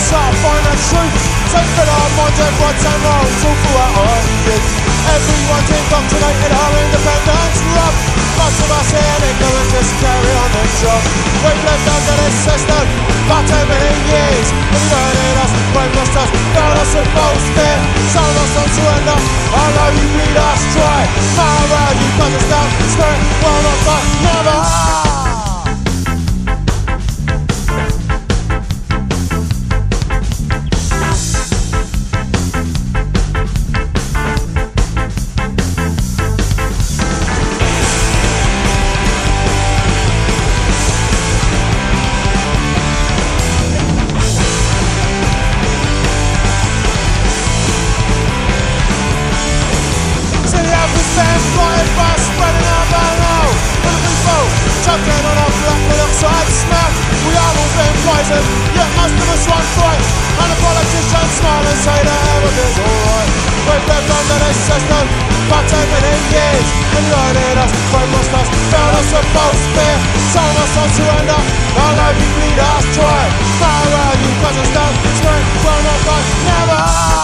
start to find the truth. So fill our minds with rights and wrongs all throughout our youth. Everyone's indoctrinated, our independence robbed. Most of us here in ignorance just carry on the job. We've lived under this system for too many years. Inverted us, brainwashed us, filled us with false fear. Sold us on surrender, although you lead us dry. Power you cause us down, spirit will not fight, never. Flying fast, spreading out by now. When we fall, choking on our black monoxide smack. We are all being poisoned, yet most of us run fright. And the politicians smile and say that everything's alright. We've lived under this system for too many years. Inverted us, brainwashed us, filled us with false fear. Sold us on surrender, although you bleed us dry. Power you cause us down, strength will not fight, never.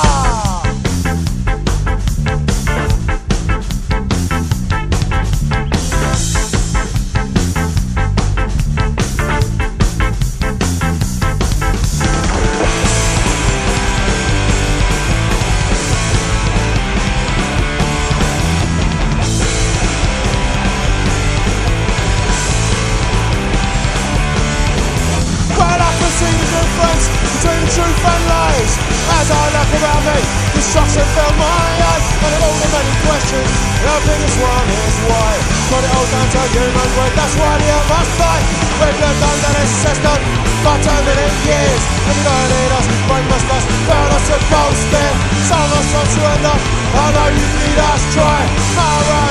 Between truth and lies, as I look around me, destruction filled my eyes. And of all the many questions, the biggest one is why. Put it all down to human greed, that's why the earth must fight. We've lived under this system for too many years. Inverted us, brainwashed us, filled us with false fear. Sold us on surrender, although you bleed us dry. Power